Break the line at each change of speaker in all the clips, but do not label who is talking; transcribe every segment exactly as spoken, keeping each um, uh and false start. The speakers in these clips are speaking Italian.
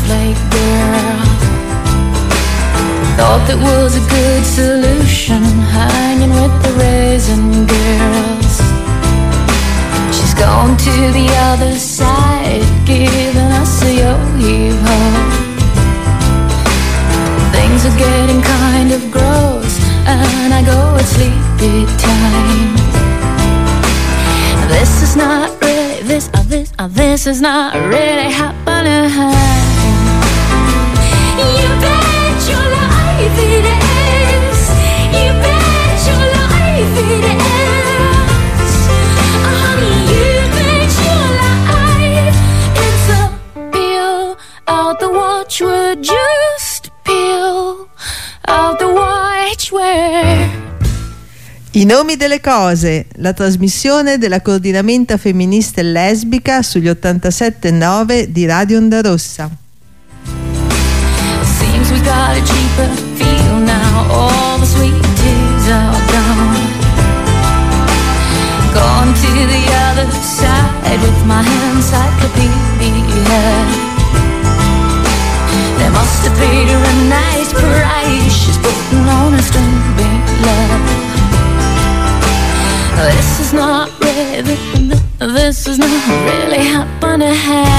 snowflake girl. Thought that was a good solution, hanging with the raisin girls. She's gone to the other side, giving us a yo-heave-ho. Things are getting kind of gross, and I go at sleepy time. This is not really, this, uh, this, uh, this is not really happening. You bet your life it is. You bet your life it is. Honey, you bet your life it's a peel out the watch. Would just peel out the watch where.
I nomi delle cose, la trasmissione della coordinamenta femminista e lesbica sugli ottantasette nove di Radio Onda Rossa.
Seems we got a cheaper feel now, all the sweet teas are gone. Gone to the other side with my encyclopedia. They must have paid her a nice price, she's putting on a stupid love. This is not really, this is not really happening.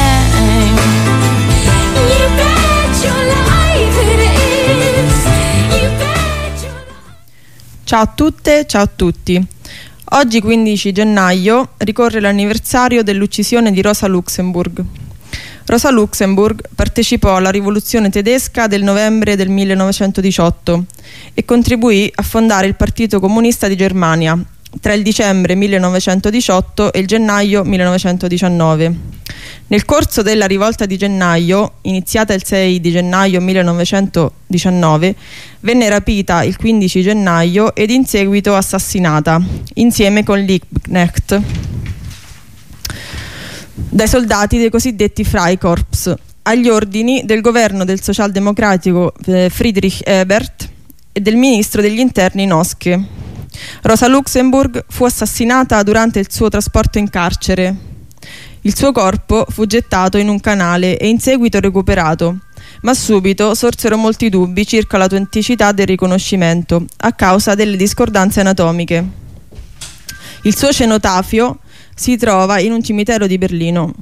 You bet your life it is. You bet your life.
Ciao a tutte, ciao a tutti. Oggi quindici gennaio ricorre l'anniversario dell'uccisione di Rosa Luxemburg. Rosa Luxemburg partecipò alla rivoluzione tedesca del novembre del millenovecentodiciotto e contribuì a fondare il Partito Comunista di Germania tra il dicembre millenovecentodiciotto e il gennaio millenovecentodiciannove. Nel corso della rivolta di gennaio, iniziata il sei di gennaio millenovecentodiciannove, venne rapita il quindici gennaio ed in seguito assassinata, insieme con Liebknecht, dai soldati dei cosiddetti Freikorps, agli ordini del governo del socialdemocratico eh, Friedrich Ebert e del ministro degli interni Noske. Rosa Luxemburg fu assassinata durante il suo trasporto in carcere. Il suo corpo fu gettato in un canale e in seguito recuperato, ma subito sorsero molti dubbi circa l'autenticità del riconoscimento a causa delle discordanze anatomiche. Il suo cenotafio si trova in un cimitero di Berlino.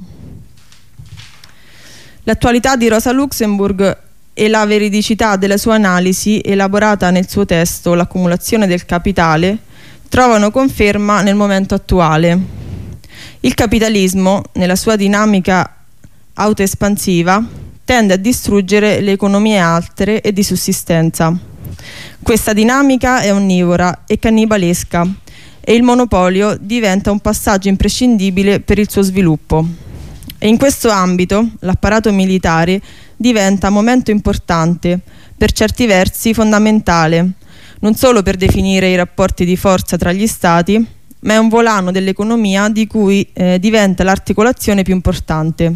L'attualità di Rosa Luxemburg e la veridicità della sua analisi, elaborata nel suo testo L'accumulazione del capitale, trovano conferma nel momento attuale. Il capitalismo, nella sua dinamica autoespansiva, tende a distruggere le economie altere e di sussistenza. Questa dinamica è onnivora e cannibalesca e il monopolio diventa un passaggio imprescindibile per il suo sviluppo. E in questo ambito l'apparato militare diventa momento importante, per certi versi fondamentale, non solo per definire i rapporti di forza tra gli stati, ma è un volano dell'economia di cui eh, diventa l'articolazione più importante.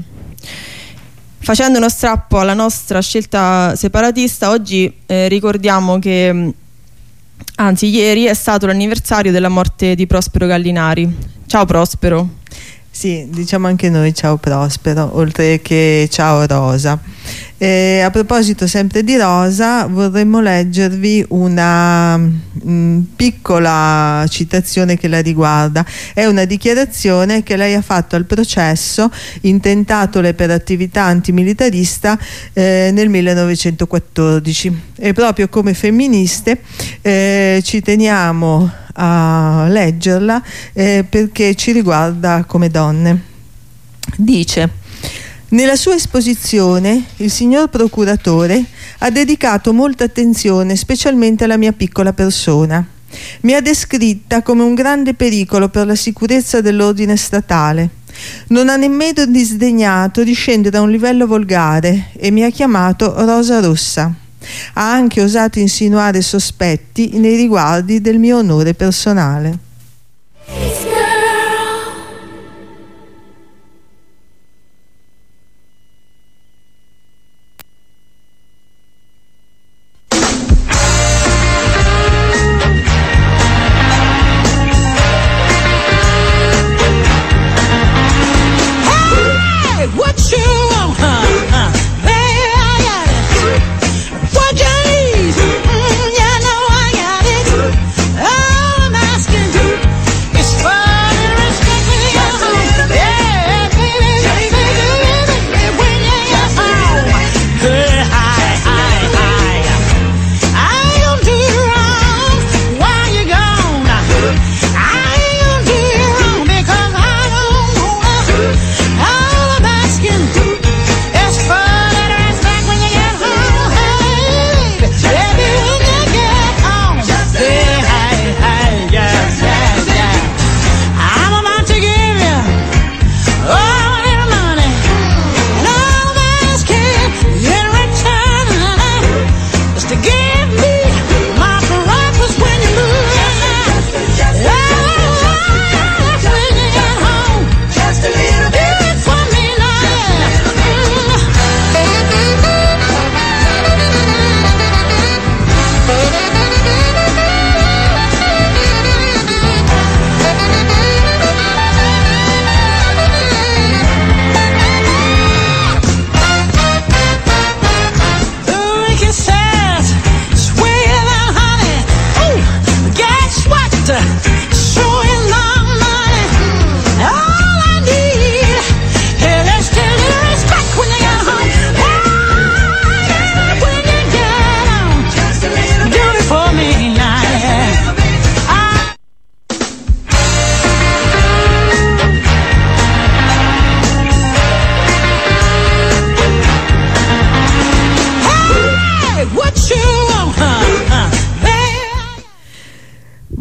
Facendo uno strappo alla nostra scelta separatista, oggi eh, ricordiamo che, anzi ieri, è stato l'anniversario della morte di Prospero Gallinari. Ciao Prospero.
Sì, diciamo anche noi ciao Prospero, oltre che ciao Rosa. E a proposito sempre di Rosa, vorremmo leggervi una mh, piccola citazione che la riguarda. È una dichiarazione che lei ha fatto al processo intentatole per attività antimilitarista eh, nel millenovecentoquattordici, e proprio come femministe eh, ci teniamo a leggerla eh, perché ci riguarda come donne. Dice: nella sua esposizione il signor procuratore ha dedicato molta attenzione specialmente alla mia piccola persona. Mi ha descritta come un grande pericolo per la sicurezza dell'ordine statale. Non ha nemmeno disdegnato di scendere a un livello volgare e mi ha chiamato Rosa Rossa. Ha anche osato insinuare sospetti nei riguardi del mio onore personale.
Hey, what you want, huh? Huh? Hey.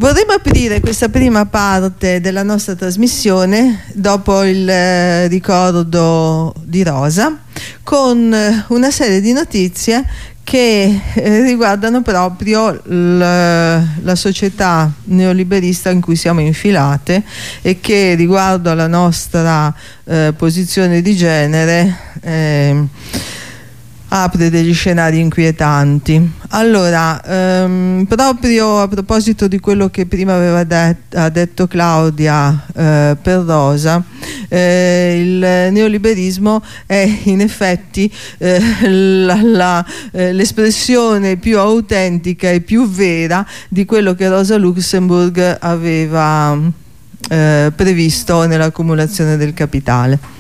Vorremmo aprire questa prima parte della nostra trasmissione dopo il eh, ricordo di Rosa con eh, una serie di notizie che eh, riguardano proprio l, la società neoliberista in cui siamo infilate e che riguardo alla nostra eh, posizione di genere eh, apre degli scenari inquietanti. Allora, ehm, proprio a proposito di quello che prima aveva det- ha detto Claudia eh, per Rosa, eh, il neoliberismo è in effetti eh, la, la, eh, l'espressione più autentica e più vera di quello che Rosa Luxemburg aveva eh, previsto nell'accumulazione del capitale.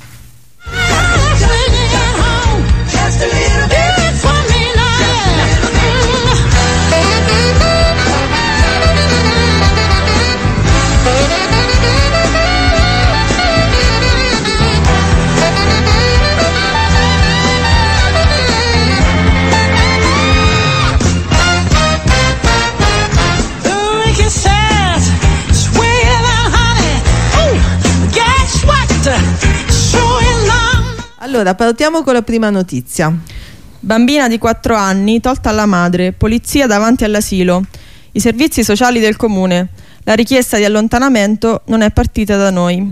Allora, partiamo con la prima notizia.
Bambina di quattro anni tolta alla madre, polizia davanti all'asilo, i servizi sociali del comune, la richiesta di allontanamento non è partita da noi.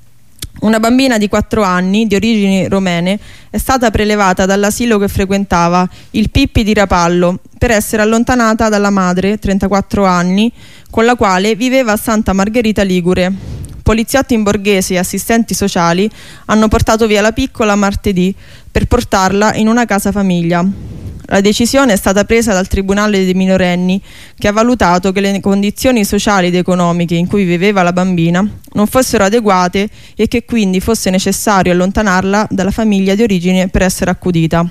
Una bambina di quattro anni, di origini romene, è stata prelevata dall'asilo che frequentava, il Pippi di Rapallo, per essere allontanata dalla madre, trentaquattro anni, con la quale viveva a Santa Margherita Ligure. Poliziotti in borghese e assistenti sociali hanno portato via la piccola martedì per portarla in una casa famiglia. La decisione è stata presa dal Tribunale dei minorenni, che ha valutato che le condizioni sociali ed economiche in cui viveva la bambina non fossero adeguate e che quindi fosse necessario allontanarla dalla famiglia di origine per essere accudita.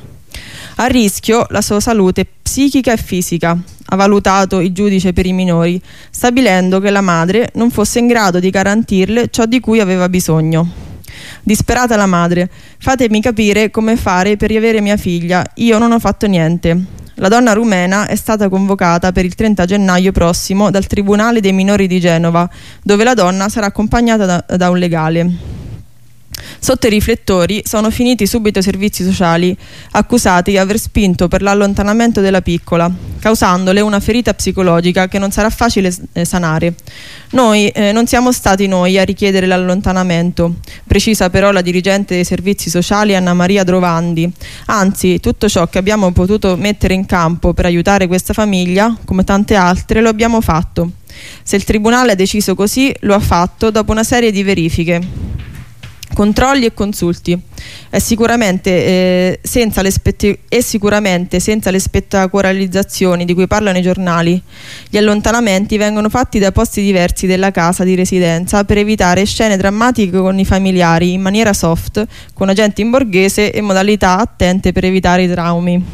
A rischio la sua salute psichica e fisica, ha valutato il giudice per i minori, stabilendo che la madre non fosse in grado di garantirle ciò di cui aveva bisogno. Disperata la madre: fatemi capire come fare per riavere mia figlia, io non ho fatto niente. La donna rumena è stata convocata per il trenta gennaio prossimo dal Tribunale dei minori di Genova, dove la donna sarà accompagnata da, da un legale. Sotto i riflettori sono finiti subito i servizi sociali, accusati di aver spinto per l'allontanamento della piccola, causandole una ferita psicologica che non sarà facile eh, sanare. Noi eh, non siamo stati noi a richiedere l'allontanamento, precisa però la dirigente dei servizi sociali Anna Maria Drovandi. Anzi, tutto ciò che abbiamo potuto mettere in campo per aiutare questa famiglia, come tante altre, lo abbiamo fatto. Se il tribunale ha deciso così, lo ha fatto dopo una serie di verifiche, controlli e consulti. È sicuramente, eh, senza le spette- e sicuramente senza le spettacolarizzazioni di cui parlano i giornali. Gli allontanamenti vengono fatti da posti diversi della casa di residenza per evitare scene drammatiche con i familiari, in maniera soft, con agenti in borghese e modalità attente per evitare i traumi.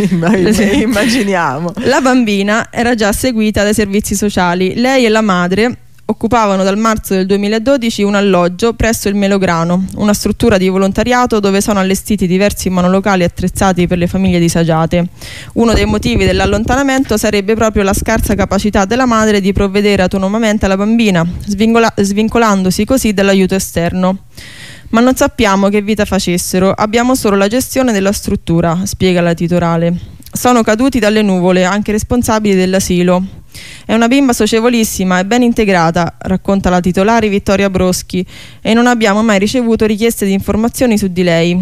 Immaginiamo.
La bambina era già seguita dai servizi sociali. Lei e la madre occupavano dal marzo del duemiladodici un alloggio presso il Melograno, una struttura di volontariato dove sono allestiti diversi monolocali attrezzati per le famiglie disagiate. Uno dei motivi dell'allontanamento sarebbe proprio la scarsa capacità della madre di provvedere autonomamente alla bambina, svincola- svincolandosi così dall'aiuto esterno. Ma non sappiamo che vita facessero, abbiamo solo la gestione della struttura, spiega la titolare. Sono caduti dalle nuvole anche i responsabili dell'asilo. È una bimba socievolissima e ben integrata, racconta la titolare Vittoria Broschi, e non abbiamo mai ricevuto richieste di informazioni su di lei.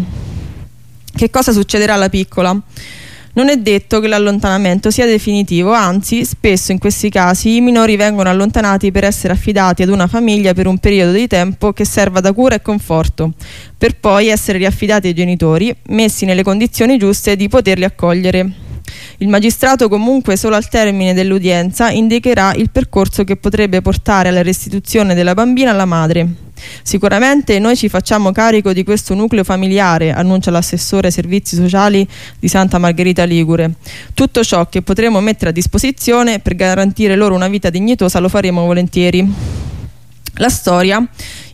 Che cosa succederà alla piccola? Non è detto che l'allontanamento sia definitivo, anzi, spesso in questi casi i minori vengono allontanati per essere affidati ad una famiglia per un periodo di tempo che serva da cura e conforto, per poi essere riaffidati ai genitori, messi nelle condizioni giuste di poterli accogliere. Il magistrato comunque solo al termine dell'udienza indicherà il percorso che potrebbe portare alla restituzione della bambina alla madre. Sicuramente noi ci facciamo carico di questo nucleo familiare, annuncia l'assessore ai servizi sociali di Santa Margherita Ligure. Tutto ciò che potremo mettere a disposizione per garantire loro una vita dignitosa lo faremo volentieri. La storia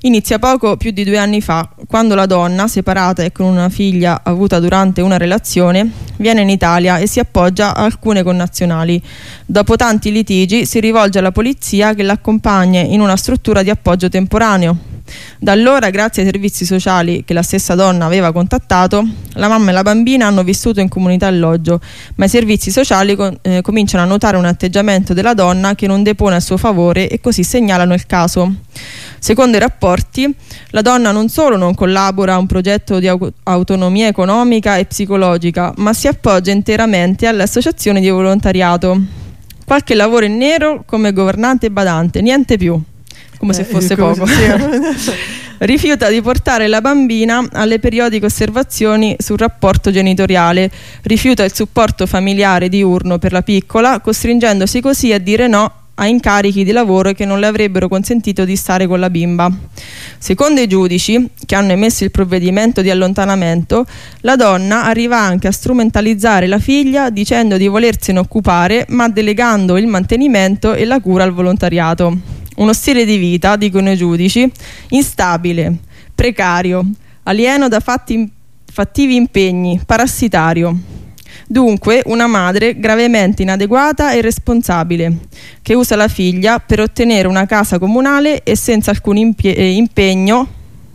Inizia poco più di due anni fa, quando la donna, separata e con una figlia avuta durante una relazione, viene in Italia e si appoggia a alcune connazionali. Dopo tanti litigi si rivolge alla polizia che l'accompagna in una struttura di appoggio temporaneo. Da allora, grazie ai servizi sociali che la stessa donna aveva contattato, la mamma e la bambina hanno vissuto in comunità alloggio, ma i servizi sociali con, eh, cominciano a notare un atteggiamento della donna che non depone a suo favore e così segnalano il caso. Secondo i rapporti, la donna non solo non collabora a un progetto di au- autonomia economica e psicologica, ma si appoggia interamente alle associazioni di volontariato. Qualche lavoro in nero come governante e badante, niente più. Come se fosse eh, poco. Rifiuta di portare la bambina alle periodiche osservazioni sul rapporto genitoriale, rifiuta il supporto familiare diurno per la piccola, costringendosi così a dire no a incarichi di lavoro che non le avrebbero consentito di stare con la bimba. Secondo i giudici, che hanno emesso il provvedimento di allontanamento, la donna arriva anche a strumentalizzare la figlia dicendo di volersene occupare, ma delegando il mantenimento e la cura al volontariato. Uno stile di vita, dicono i giudici, instabile, precario, alieno da fatti, fattivi impegni, parassitario. Dunque una madre gravemente inadeguata e responsabile, che usa la figlia per ottenere una casa comunale e senza alcun impie- impegno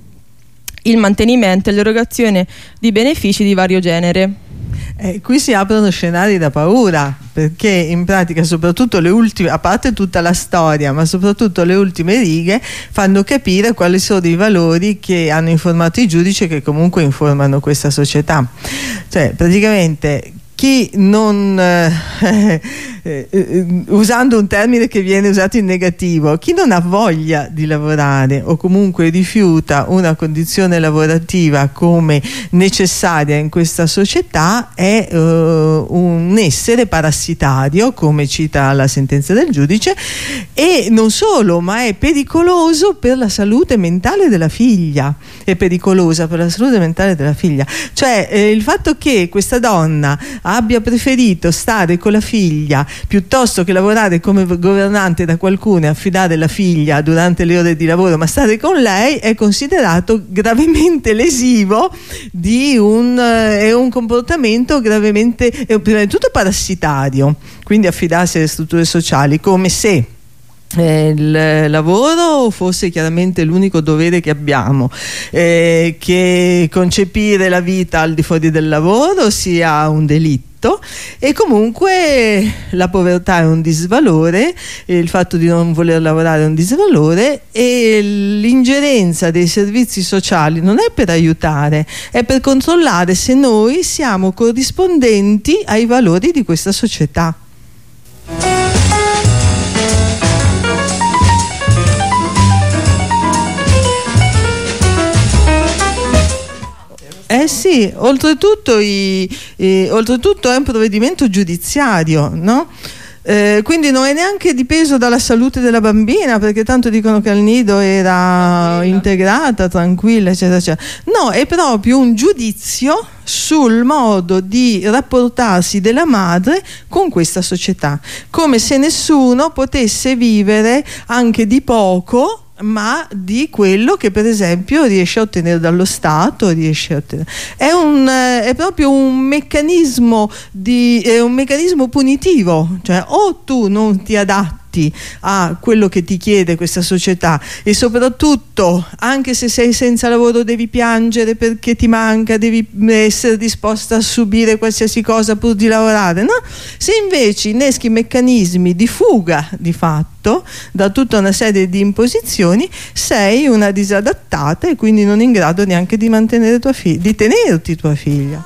il mantenimento e l'erogazione di benefici di vario genere.
Eh, qui si aprono scenari da paura, perché in pratica soprattutto le ultime, a parte tutta la storia, ma soprattutto le ultime righe fanno capire quali sono i valori che hanno informato i giudici e che comunque informano questa società. Cioè praticamente chi non eh, eh, usando un termine che viene usato in negativo, chi non ha voglia di lavorare o comunque rifiuta una condizione lavorativa come necessaria in questa società è eh, un essere parassitario, come cita la sentenza del giudice, e non solo, ma è pericoloso per la salute mentale della figlia, è pericolosa per la salute mentale della figlia. Cioè eh, il fatto che questa donna abbia preferito stare con la figlia piuttosto che lavorare come governante da qualcuno e affidare la figlia durante le ore di lavoro, ma stare con lei, è considerato gravemente lesivo di un, è un comportamento gravemente, è, prima di tutto parassitario, quindi affidarsi alle strutture sociali come se Eh, il lavoro fosse chiaramente l'unico dovere che abbiamo, eh, che concepire la vita al di fuori del lavoro sia un delitto, e comunque la povertà è un disvalore, il fatto di non voler lavorare è un disvalore, e l'ingerenza dei servizi sociali non è per aiutare, è per controllare se noi siamo corrispondenti ai valori di questa società. Eh sì, oltretutto, i, i, oltretutto è un provvedimento giudiziario, no? Eh, quindi non è neanche dipeso dalla salute della bambina, perché tanto dicono che al nido era integrata, tranquilla, eccetera, eccetera. No, è proprio un giudizio sul modo di rapportarsi della madre con questa società, come se nessuno potesse vivere anche di poco, ma di quello che per esempio riesce a ottenere dallo Stato, riesce a ottenere. È, un, è proprio un meccanismo di, è un meccanismo punitivo, cioè o tu non ti adatti a quello che ti chiede questa società, e soprattutto anche se sei senza lavoro devi piangere perché ti manca, devi essere disposta a subire qualsiasi cosa pur di lavorare, no? Se invece inneschi meccanismi di fuga di fatto da tutta una serie di imposizioni, sei una disadattata e quindi non in grado neanche di mantenere tua figlia, di tenerti tua figlia.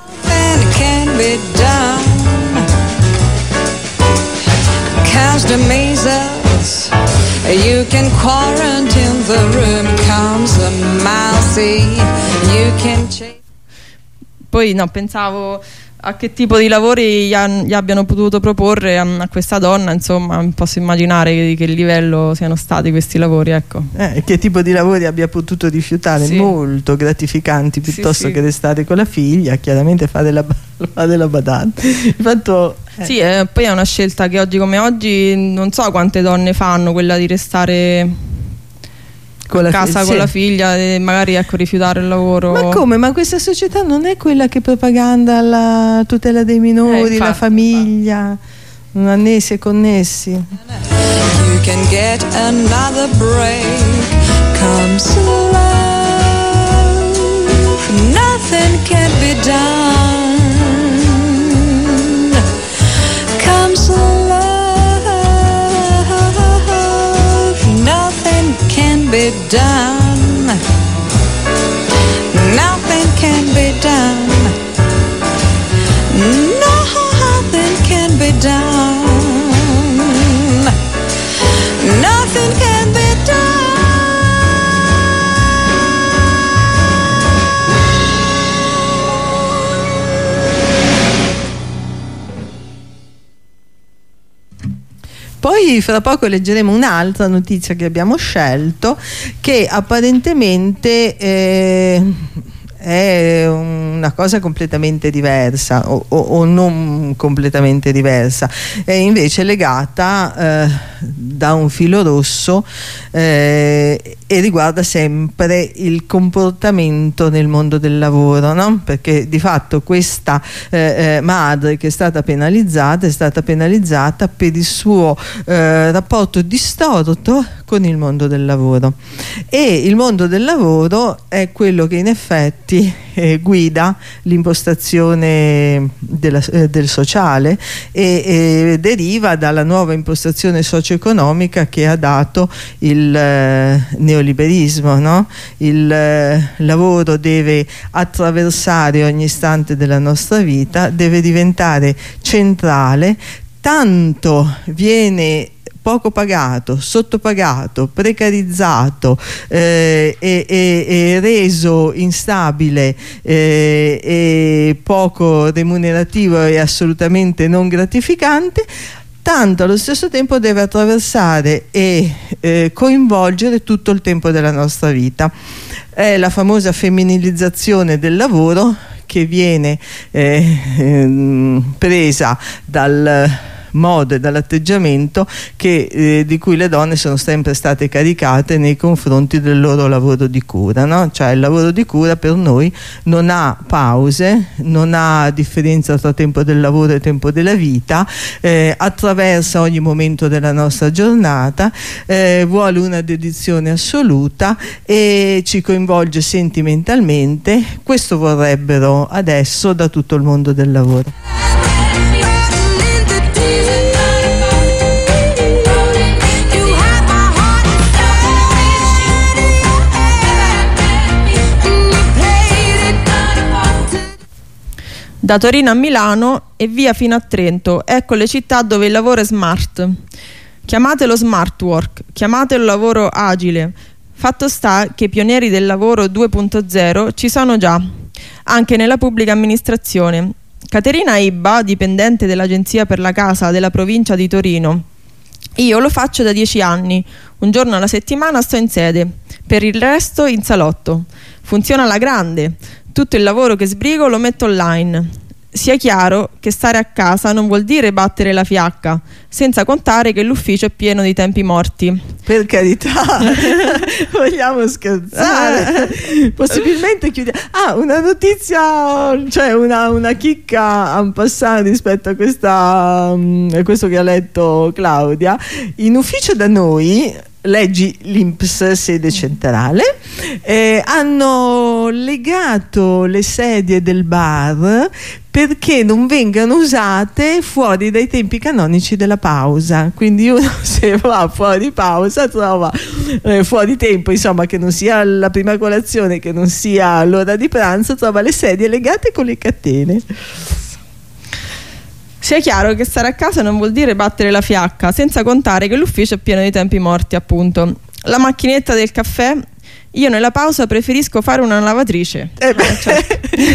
The mazes, you can quarantine the room, comes the mousy, you can change.
Poi no, pensavo a che tipo di lavori gli, han, gli abbiano potuto proporre a, a questa donna, insomma posso immaginare di che livello siano stati questi lavori, ecco. Eh,
che tipo di lavori abbia potuto rifiutare, sì. Molto gratificanti, piuttosto sì, che sì. restare con la figlia, chiaramente fare la, fare la badante. Il fatto, eh.
Sì, eh, poi è una scelta che oggi come oggi non so quante donne fanno, quella di restare con la casa fi- con sì. la figlia e magari ecco rifiutare il lavoro.
Ma come? Ma questa società non è quella che propaganda la tutela dei minori, eh, infatti, la famiglia, non annessi e connessi.
You can get another break. Comes love, nothing can be done. Comes love, nothing can be done. Nothing can be done. Nothing can be done. Nothing can be done.
Poi fra poco leggeremo un'altra notizia che abbiamo scelto, che apparentemente eh, è una cosa completamente diversa o, o, o non completamente diversa, è invece legata eh, da un filo rosso eh, e riguarda sempre il comportamento nel mondo del lavoro, no? Perché di fatto questa eh, eh, madre che è stata penalizzata è stata penalizzata per il suo eh, rapporto distorto con il mondo del lavoro, e il mondo del lavoro è quello che in effetti eh, guida l'impostazione della, eh, del sociale e, e deriva dalla nuova impostazione socio-economica che ha dato il eh, neoliberismo, no? Il eh, lavoro deve attraversare ogni istante della nostra vita, deve diventare centrale, tanto viene poco pagato, sottopagato, precarizzato eh, e, e, e reso instabile eh, e poco remunerativo e assolutamente non gratificante, tanto allo stesso tempo deve attraversare e eh, coinvolgere tutto il tempo della nostra vita. È la famosa femminilizzazione del lavoro che viene eh, eh, presa dal modo e dall'atteggiamento che, eh, di cui le donne sono sempre state caricate nei confronti del loro lavoro di cura, no? Cioè il lavoro di cura per noi non ha pause, non ha differenza tra tempo del lavoro e tempo della vita, eh, attraversa ogni momento della nostra giornata, eh, vuole una dedizione assoluta e ci coinvolge sentimentalmente. Questo vorrebbero adesso da tutto il mondo del lavoro.
Da Torino a Milano e via fino a Trento, ecco le città dove il lavoro è smart. Chiamatelo smart work, chiamatelo lavoro agile. Fatto sta che i pionieri del lavoro due punto zero ci sono già, anche nella pubblica amministrazione. Caterina Ibba, dipendente dell'Agenzia per la Casa della provincia di Torino. Io lo faccio da dieci anni, un giorno alla settimana sto in sede, per il resto in salotto. Funziona alla grande. Tutto il lavoro che sbrigo lo metto online. Sia chiaro che stare a casa non vuol dire battere la fiacca, senza contare che l'ufficio è pieno di tempi morti.
Per carità, vogliamo scherzare? Possibilmente chiudiamo. Ah, una notizia, cioè una, una chicca en passant rispetto a, questa, a questo che ha letto Claudia. In ufficio da noi, leggi l'I N P S sede centrale, eh, hanno legato le sedie del bar perché non vengano usate fuori dai tempi canonici della pausa. Quindi uno, se va fuori pausa, trova eh, fuori tempo, insomma, che non sia la prima colazione, che non sia l'ora di pranzo, trova le sedie legate con le catene.
Sia chiaro che stare a casa non vuol dire battere la fiacca, senza contare che l'ufficio è pieno di tempi morti, appunto. La macchinetta del caffè, io nella pausa preferisco fare una lavatrice. Eh beh, cioè,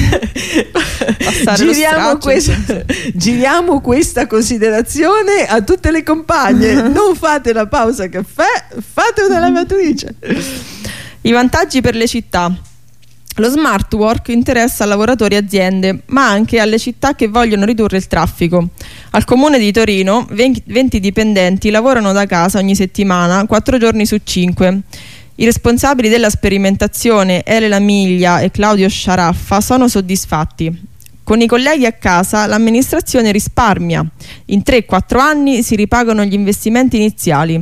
giriamo, questa, giriamo questa considerazione a tutte le compagne. Non fate la pausa caffè, fate una lavatrice.
I vantaggi per le città. Lo smart work interessa a lavoratori e aziende, ma anche alle città che vogliono ridurre il traffico. Al comune di Torino venti dipendenti lavorano da casa ogni settimana, quattro giorni su cinque. I responsabili della sperimentazione, Elena Miglia e Claudio Sciaraffa, sono soddisfatti. Con i colleghi a casa l'amministrazione risparmia. In tre quattro anni si ripagano gli investimenti iniziali.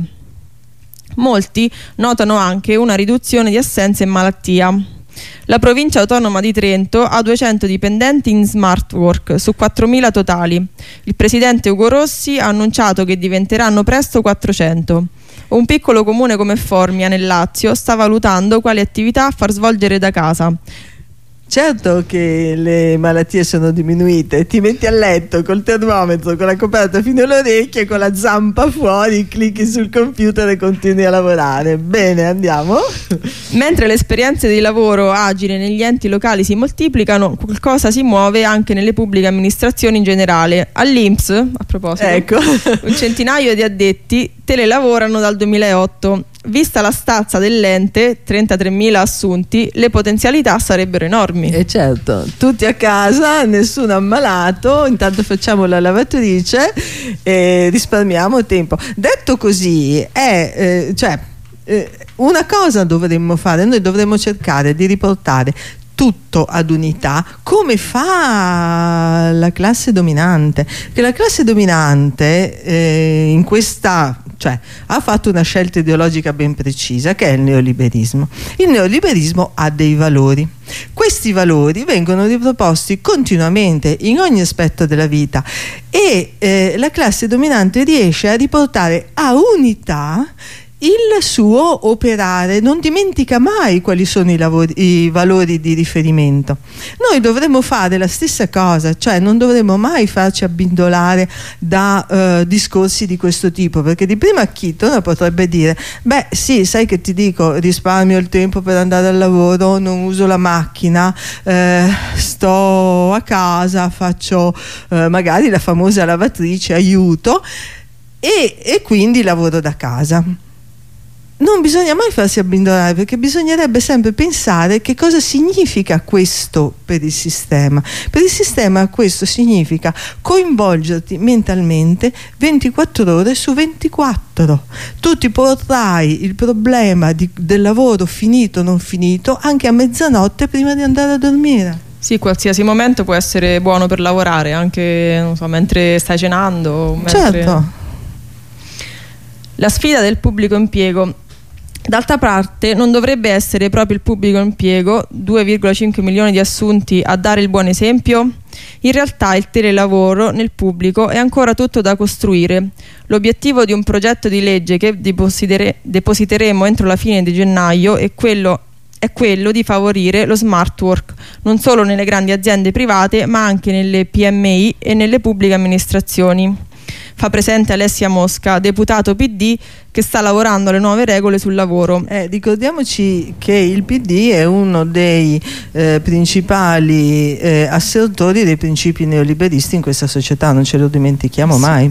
Molti notano anche una riduzione di assenze e malattia. La provincia autonoma di Trento ha duecento dipendenti in smart work su quattromila totali. Il presidente Ugo Rossi ha annunciato che diventeranno presto quattrocento. Un piccolo comune come Formia nel Lazio sta valutando quali attività far svolgere da casa.
Certo che le malattie sono diminuite, ti metti a letto col termometro, con la coperta fino alle orecchie, con la zampa fuori, clicchi sul computer e continui a lavorare. Bene, andiamo.
Mentre le esperienze di lavoro agile negli enti locali si moltiplicano, qualcosa si muove anche nelle pubbliche amministrazioni in generale. All'I N P S, a proposito,
ecco,
un centinaio di addetti telelavorano dal duemilaotto. Vista la stazza dell'ente, trentatremila assunti, le potenzialità sarebbero enormi.
E certo, tutti a casa, nessuno ammalato, intanto facciamo la lavatrice e risparmiamo tempo. Detto così, è eh, cioè eh, una cosa dovremmo fare, noi dovremmo cercare di riportare tutto ad unità, come fa la classe dominante, che la classe dominante eh, in questa, cioè ha fatto una scelta ideologica ben precisa, che è il neoliberismo. Il neoliberismo ha dei valori, questi valori vengono riproposti continuamente in ogni aspetto della vita e eh, la classe dominante riesce a riportare a unità il suo operare, non dimentica mai quali sono i, lavori, i valori di riferimento. Noi dovremmo fare la stessa cosa, cioè non dovremmo mai farci abbindolare da uh, discorsi di questo tipo, perché di primo acchito uno potrebbe dire: beh sì, sai che ti dico, risparmio il tempo per andare al lavoro, non uso la macchina, eh, sto a casa, faccio eh, magari la famosa lavatrice, aiuto e, e quindi lavoro da casa. Non bisogna mai farsi abbindolare, perché bisognerebbe sempre pensare che cosa significa questo per il sistema. Per il sistema questo significa coinvolgerti mentalmente ventiquattro ore su ventiquattro. Tu ti porrai il problema di, del lavoro finito o non finito anche a mezzanotte prima di andare a dormire.
Sì, qualsiasi momento può essere buono per lavorare, anche non so, mentre stai cenando. Mentre...
Certo.
La sfida del pubblico impiego. D'altra parte non dovrebbe essere proprio il pubblico impiego, due virgola cinque milioni di assunti, a dare il buon esempio? In realtà il telelavoro nel pubblico è ancora tutto da costruire. L'obiettivo di un progetto di legge che depositere- depositeremo entro la fine di gennaio è quello, è quello di favorire lo smart work, non solo nelle grandi aziende private ma anche nelle P M I e nelle pubbliche amministrazioni. Fa presente Alessia Mosca, deputato P D, che sta lavorando alle nuove regole sul lavoro.
Eh, ricordiamoci che il P D è uno dei eh, principali eh, assertori dei principi neoliberisti in questa società, non ce lo dimentichiamo sì. mai.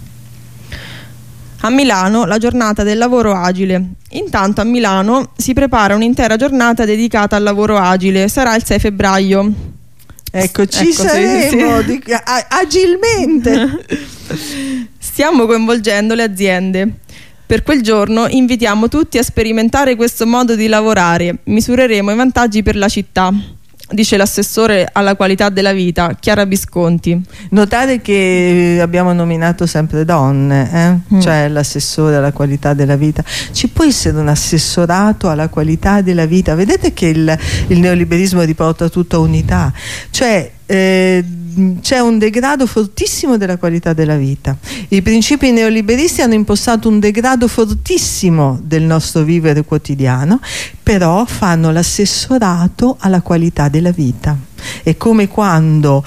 A Milano la giornata del lavoro agile. Intanto a Milano si prepara un'intera giornata dedicata al lavoro agile, sarà il sei febbraio.
Ecco, ci
ecco,
saremo
sì, sì.
Di, a, agilmente.
Stiamo coinvolgendo le aziende. Per quel giorno invitiamo tutti a sperimentare questo modo di lavorare. Misureremo i vantaggi per la città, dice l'assessore alla qualità della vita, Chiara Visconti.
Notare che abbiamo nominato sempre donne, eh? mm. cioè l'assessore alla qualità della vita. Ci può essere un assessorato alla qualità della vita? Vedete che il, il neoliberismo riporta tutto a unità, cioè eh, c'è un degrado fortissimo della qualità della vita. I principi neoliberisti hanno impostato un degrado fortissimo del nostro vivere quotidiano, però fanno l'assessorato alla qualità della vita. È come quando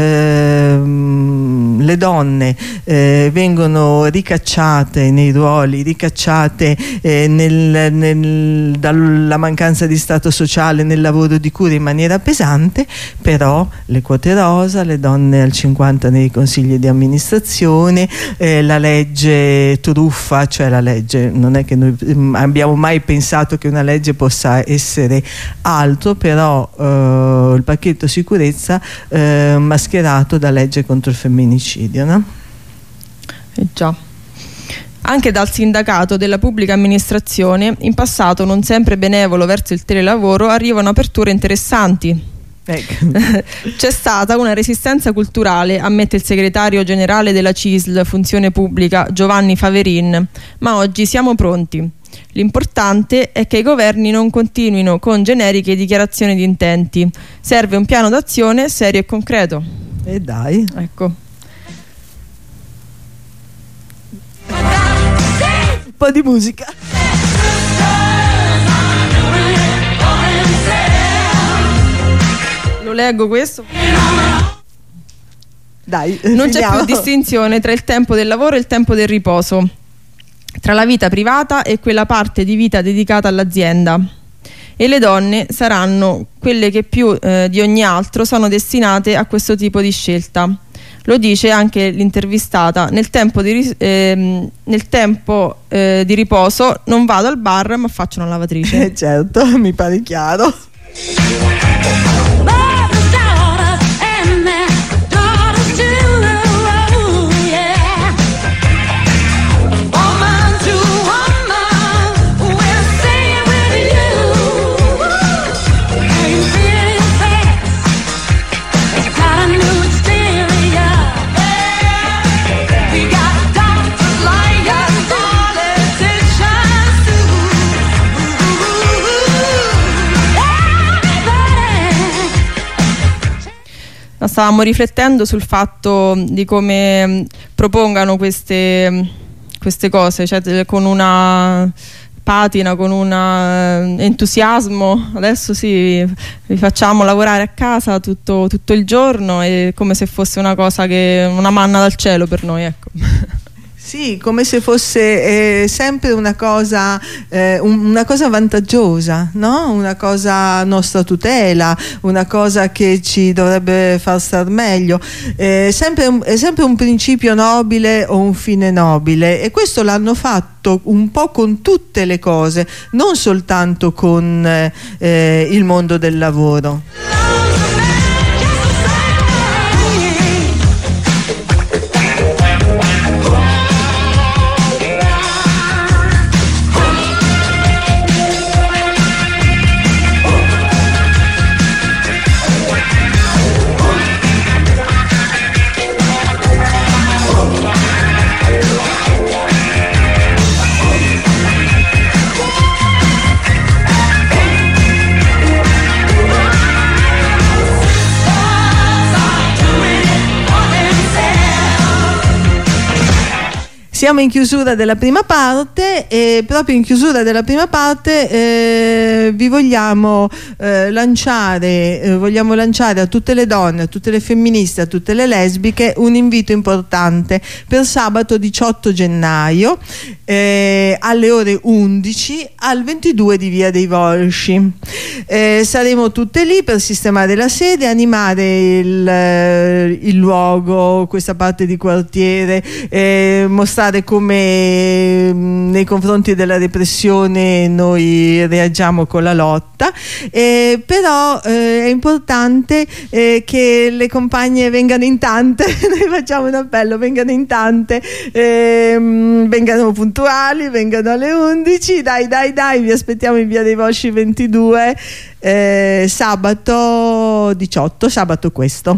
ehm, le donne eh, vengono ricacciate nei ruoli, ricacciate eh, nel, nel, dalla mancanza di stato sociale nel lavoro di cura in maniera pesante, però le quote rosa, le donne al cinquanta nei consigli di amministrazione, eh, la legge truffa, cioè la legge, non è che noi abbiamo mai pensato che una legge possa essere altro, però eh, il pacchetto sicurezza eh, mascherato da legge contro il femminicidio, no?
Eh già. Anche dal sindacato della pubblica amministrazione, in passato non sempre benevolo verso il telelavoro, arrivano aperture interessanti.
Ecco.
C'è stata una resistenza culturale, ammette il segretario generale della C I S L Funzione Pubblica Giovanni Faverin, ma oggi siamo pronti. L'importante è che i governi non continuino con generiche dichiarazioni di intenti. Serve un piano d'azione serio e concreto.
E dai.
Ecco.
Un po' di musica.
Lo leggo questo.
Dai,
non c'è
finiamo.
più distinzione tra il tempo del lavoro e il tempo del riposo, tra la vita privata e quella parte di vita dedicata all'azienda. E le donne saranno quelle che più eh, di ogni altro sono destinate a questo tipo di scelta. Lo dice anche l'intervistata: nel tempo di, ris- ehm, nel tempo, eh, di riposo non vado al bar ma faccio una lavatrice.
Eh, certo, mi pare chiaro.
Stavamo riflettendo sul fatto di come propongano queste, queste cose, cioè con una patina, con un entusiasmo. Adesso sì, vi facciamo lavorare a casa tutto, tutto il giorno, è come se fosse una cosa che una manna dal cielo per noi, ecco.
Sì, come se fosse eh, sempre una cosa, eh, un, una cosa vantaggiosa, no? Una cosa a nostra tutela, una cosa che ci dovrebbe far star meglio. Eh, sempre un, è sempre un principio nobile o un fine nobile, e questo l'hanno fatto un po' con tutte le cose, non soltanto con eh, il mondo del lavoro. Siamo in chiusura della prima parte, e proprio in chiusura della prima parte eh, vi vogliamo eh, lanciare, eh, vogliamo lanciare a tutte le donne, a tutte le femministe, a tutte le lesbiche un invito importante per sabato diciotto gennaio eh, alle ore undici al ventidue di Via dei Volsci. Eh, saremo tutte lì per sistemare la sede, animare il, il luogo, questa parte di quartiere, eh, mostrare come mh, nei confronti della repressione noi reagiamo con la lotta, eh, però eh, è importante eh, che le compagne vengano in tante. Noi facciamo un appello: vengano in tante, eh, mh, vengano puntuali, vengano alle undici, dai dai dai, vi aspettiamo in Via dei Volsci ventidue, eh, sabato diciotto, sabato questo.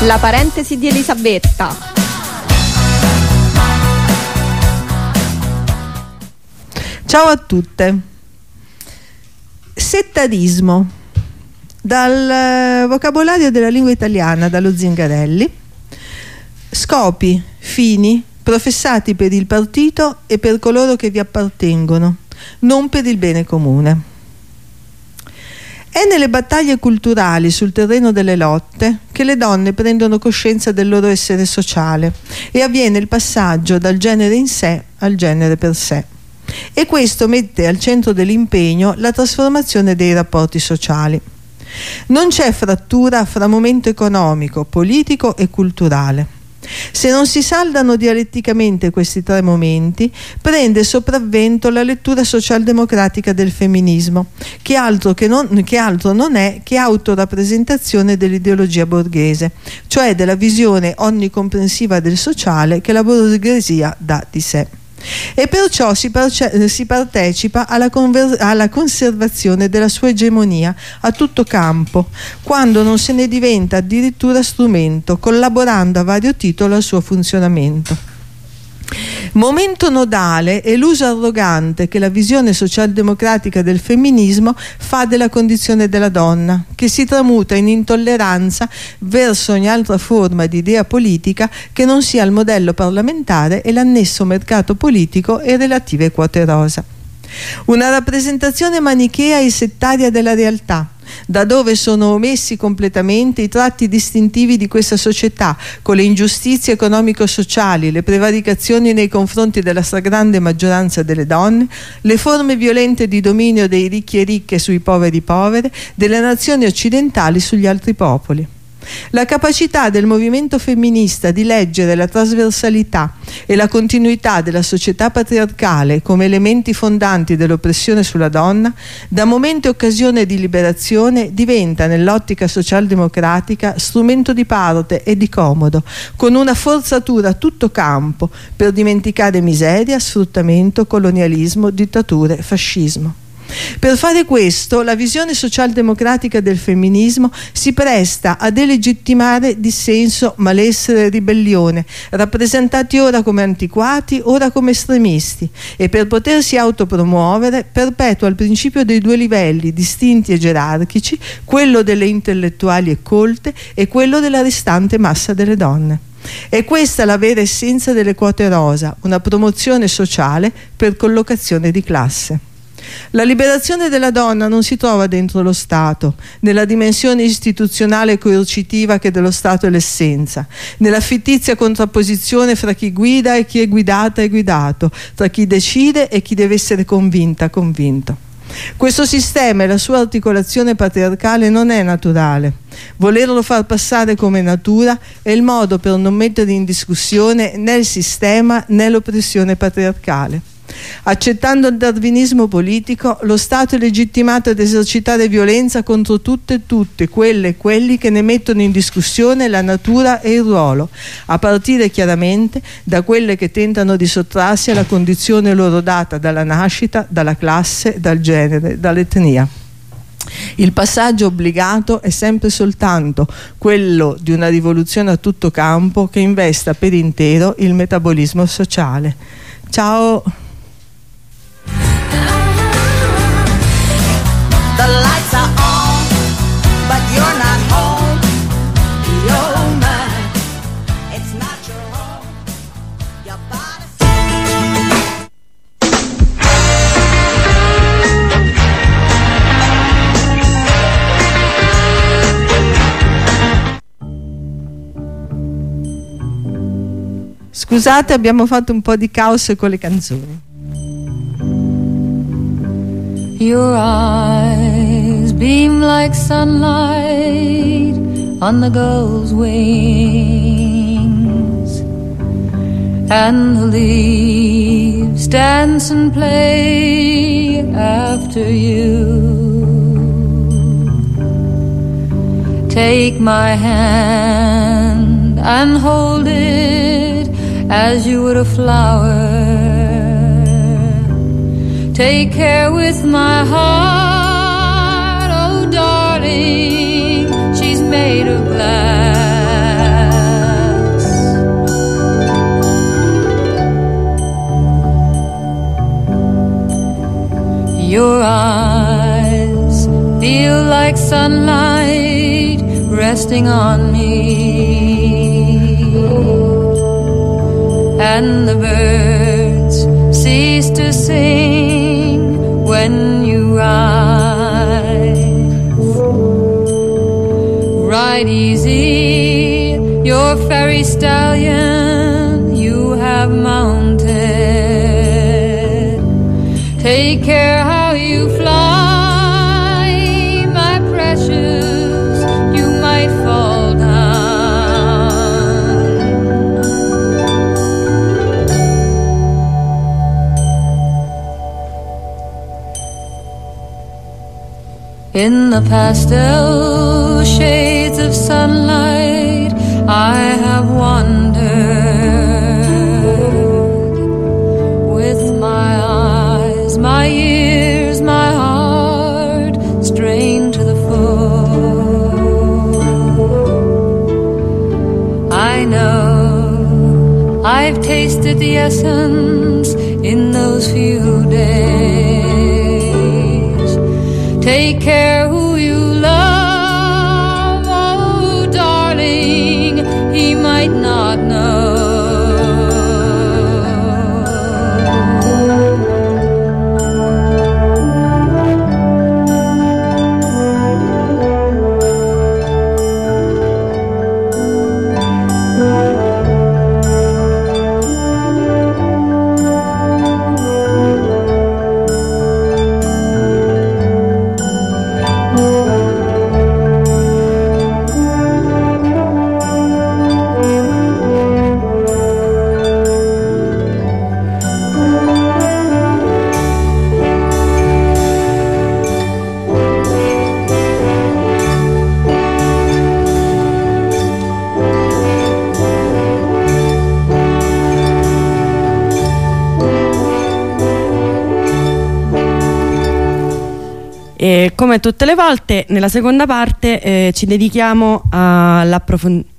La parentesi di Elisabetta.
Ciao a tutte. Settarismo. Dal vocabolario della lingua italiana, dallo Zingarelli. Scopi, fini, professati per il partito e per coloro che vi appartengono, non per il bene comune. È nelle battaglie culturali sul terreno delle lotte che le donne prendono coscienza del loro essere sociale e avviene il passaggio dal genere in sé al genere per sé. E questo mette al centro dell'impegno la trasformazione dei rapporti sociali. Non c'è frattura fra momento economico, politico e culturale. Se non si saldano dialetticamente questi tre momenti, prende sopravvento la lettura socialdemocratica del femminismo, che altro, che non, che altro non è che autorappresentazione dell'ideologia borghese, cioè della visione onnicomprensiva del sociale che la borghesia dà di sé. E perciò si, parce- si partecipa alla, conver- alla conservazione della sua egemonia a tutto campo, quando non se ne diventa addirittura strumento, collaborando a vario titolo al suo funzionamento. Momento nodale è l'uso arrogante che la visione socialdemocratica del femminismo fa della condizione della donna, che si tramuta in intolleranza verso ogni altra forma di idea politica che non sia il modello parlamentare e l'annesso mercato politico e relative quote rosa. Una rappresentazione manichea e settaria della realtà, da dove sono omessi completamente i tratti distintivi di questa società, con le ingiustizie economico-sociali, le prevaricazioni nei confronti della stragrande maggioranza delle donne, le forme violente di dominio dei ricchi e ricche sui poveri povere, delle nazioni occidentali sugli altri popoli. La capacità del movimento femminista di leggere la trasversalità e la continuità della società patriarcale come elementi fondanti dell'oppressione sulla donna, da momento e occasione di liberazione, diventa nell'ottica socialdemocratica strumento di parte e di comodo, con una forzatura a tutto campo per dimenticare miseria, sfruttamento, colonialismo, dittature, fascismo. Per fare questo, la visione socialdemocratica del femminismo si presta a delegittimare dissenso, malessere e ribellione, rappresentati ora come antiquati, ora come estremisti, e per potersi autopromuovere perpetua il principio dei due livelli distinti e gerarchici, quello delle intellettuali e colte e quello della restante massa delle donne. È questa la vera essenza delle quote rosa, una promozione sociale per collocazione di classe. La liberazione della donna non si trova dentro lo Stato, nella dimensione istituzionale e coercitiva che dello Stato è l'essenza, nella fittizia contrapposizione fra chi guida e chi è guidata e guidato, tra chi decide e chi deve essere convinta, convinto. Questo sistema e la sua articolazione patriarcale non è naturale. Volerlo far passare come natura è il modo per non mettere in discussione né il sistema né l'oppressione patriarcale. Accettando il darwinismo politico, lo Stato è legittimato ad esercitare violenza contro tutte e tutte, quelle e quelli che ne mettono in discussione la natura e il ruolo, a partire chiaramente da quelle che tentano di sottrarsi alla condizione loro data dalla nascita, dalla classe, dal genere, dall'etnia. Il passaggio obbligato è sempre soltanto quello di una rivoluzione a tutto campo che investa per intero il metabolismo sociale. Ciao!
The lights are on, but you're not home. You're mine. It's not your home. Your body.
Scusate, abbiamo fatto un po' di caos con le canzoni.
Your eyes beam like sunlight on the gull's wings, and the leaves dance and play after you. Take my hand and hold it as you would a flower. Take care with my heart, oh darling, she's made of glass. sunlight resting on me, and the birds cease to sing when you rise. Ride easy, your fairy stallion you have mounted. Take care how you fly, my precious, you might fall down. In the pastel shades of sunlight I have wandered, with my eyes, my ears, my heart strained to the full. I know I've tasted the essence in those few days. Take care who you love, oh darling, he might not know.
E come tutte le volte, nella seconda parte eh, ci dedichiamo all'approfondimento.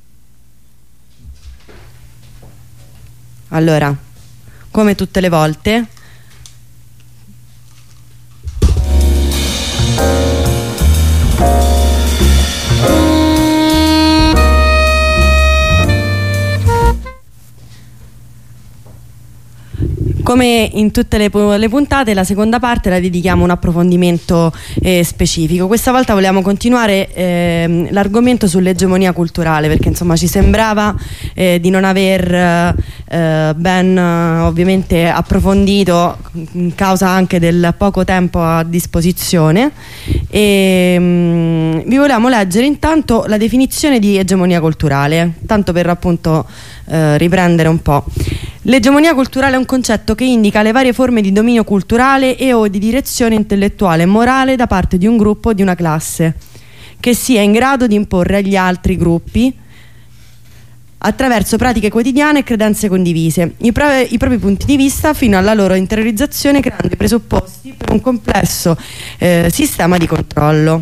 Allora, come tutte le volte, come in tutte le, le puntate, la seconda parte la dedichiamo a un approfondimento eh, specifico. Questa volta vogliamo continuare eh, l'argomento sull'egemonia culturale, perché insomma ci sembrava eh, di non aver eh, ben eh, ovviamente approfondito, in causa anche del poco tempo a disposizione, e mh, vi volevamo leggere intanto la definizione di egemonia culturale, tanto per appunto eh, riprendere un po'. L'egemonia culturale è un concetto che indica le varie forme di dominio culturale e o di direzione intellettuale e morale da parte di un gruppo o di una classe, che sia in grado di imporre agli altri gruppi, attraverso pratiche quotidiane e credenze condivise, i, pro- i propri punti di vista fino alla loro interiorizzazione, creando i presupposti per un complesso eh, sistema di controllo.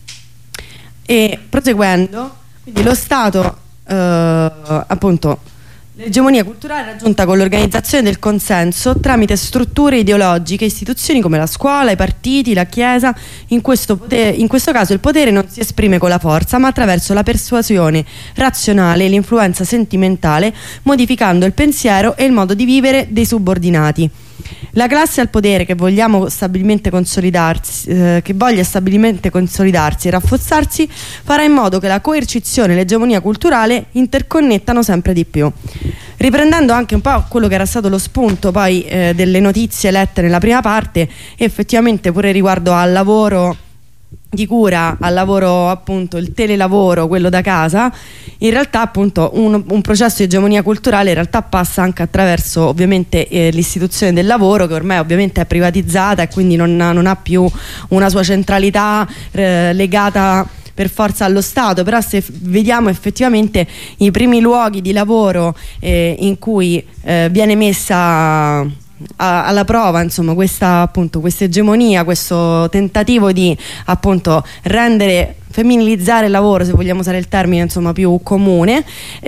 E proseguendo, quindi lo Stato eh, appunto l'egemonia culturale è raggiunta con l'organizzazione del consenso tramite strutture ideologiche, istituzioni come la scuola, i partiti, la Chiesa. In questo, potere, in questo caso il potere non si esprime con la forza, ma attraverso la persuasione razionale e l'influenza sentimentale, modificando il pensiero e il modo di vivere dei subordinati. La classe al potere che vogliamo stabilmente consolidarsi, eh, che voglia stabilimente consolidarsi e rafforzarsi, farà in modo che la coercizione e l'egemonia culturale interconnettano sempre di più. Riprendendo anche un po' quello che era stato lo spunto poi eh, delle notizie lette nella prima parte, effettivamente pure riguardo al lavoro di cura, al lavoro appunto il telelavoro, quello da casa, in realtà appunto un, un processo di egemonia culturale in realtà passa anche attraverso ovviamente eh, l'istituzione del lavoro, che ormai ovviamente è privatizzata e quindi non, non ha più una sua centralità eh, legata per forza allo Stato. Però se vediamo effettivamente i primi luoghi di lavoro eh, in cui eh, viene messa A, alla prova insomma questa appunto questa egemonia, questo tentativo di appunto rendere femminilizzare il lavoro, se vogliamo usare il termine insomma più comune,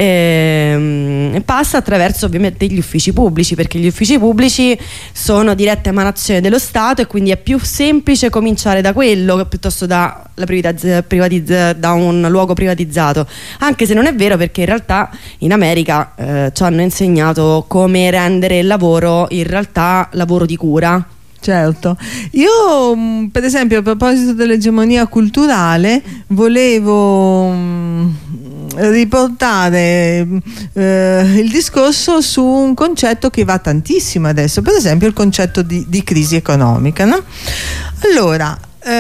ehm, passa attraverso ovviamente gli uffici pubblici, perché gli uffici pubblici sono diretta emanazione dello Stato e quindi è più semplice cominciare da quello piuttosto da, la privatizz- privatizz- da un luogo privatizzato, anche se non è vero, perché in realtà in America eh, ci hanno insegnato come rendere il lavoro in realtà lavoro di cura.
Certo, io mh, per esempio a proposito dell'egemonia culturale volevo mh, riportare eh, il discorso su un concetto che va tantissimo adesso, per esempio il concetto di, di crisi economica, no? Allora,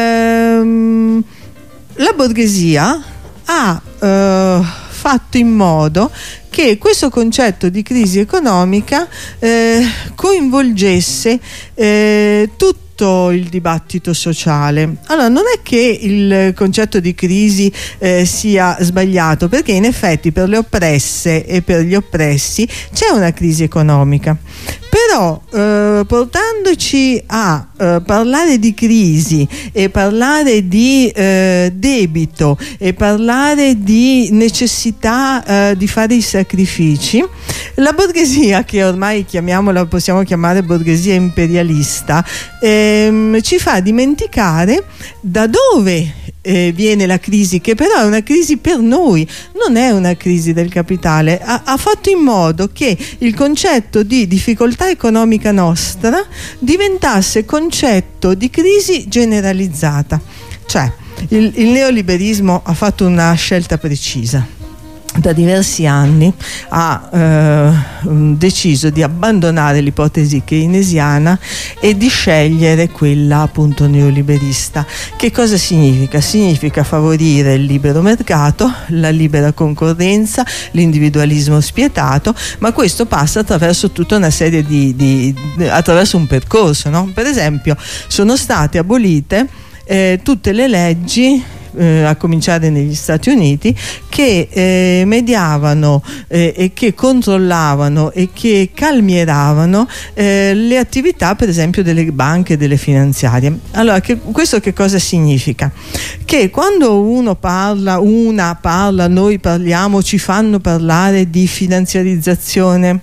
ehm, la borghesia ha eh, fatto in modo che questo concetto di crisi economica eh, coinvolgesse eh, tutto il dibattito sociale. Allora, non è che il concetto di crisi eh, sia sbagliato, perché in effetti per le oppresse e per gli oppressi c'è una crisi economica, però eh, portandoci a eh, parlare di crisi e parlare di eh, debito e parlare di necessità eh, di fare i sacrifici, la borghesia, che ormai chiamiamola, possiamo chiamare borghesia imperialista, ehm, ci fa dimenticare da dove Eh, viene la crisi, che però è una crisi per noi, non è una crisi del capitale. Ha, ha fatto in modo che il concetto di difficoltà economica nostra diventasse concetto di crisi generalizzata. Cioè il, il neoliberismo ha fatto una scelta precisa. Da diversi anni ha eh, deciso di abbandonare l'ipotesi keynesiana e di scegliere quella appunto neoliberista. Che cosa significa? Significa favorire il libero mercato, la libera concorrenza, l'individualismo spietato, ma questo passa attraverso tutta una serie di, di, di attraverso un percorso, no? Per esempio sono state abolite eh, tutte le leggi, Eh, a cominciare negli Stati Uniti, che eh, mediavano eh, e che controllavano e che calmieravano eh, le attività per esempio delle banche e delle finanziarie. Allora, che, questo che cosa significa? Che quando uno parla, una parla, noi parliamo, ci fanno parlare di finanziarizzazione,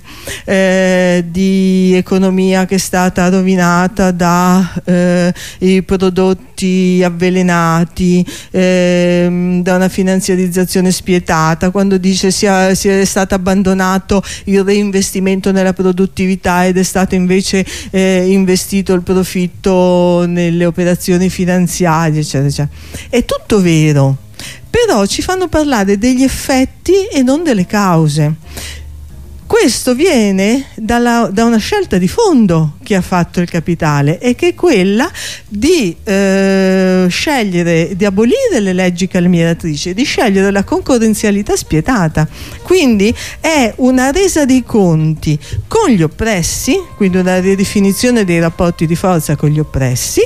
eh, di economia che è stata rovinata da eh, i prodotti avvelenati, eh, da una finanziarizzazione spietata, quando dice sia, sia stato abbandonato il reinvestimento nella produttività ed è stato invece eh, investito il profitto nelle operazioni finanziarie, eccetera, eccetera. È tutto vero, però ci fanno parlare degli effetti e non delle cause. Questo viene dalla, da una scelta di fondo che ha fatto il capitale, e che è quella di eh, scegliere, di abolire le leggi calmieratrici, di scegliere la concorrenzialità spietata. Quindi è una resa dei conti con gli oppressi, quindi una ridefinizione dei rapporti di forza con gli oppressi,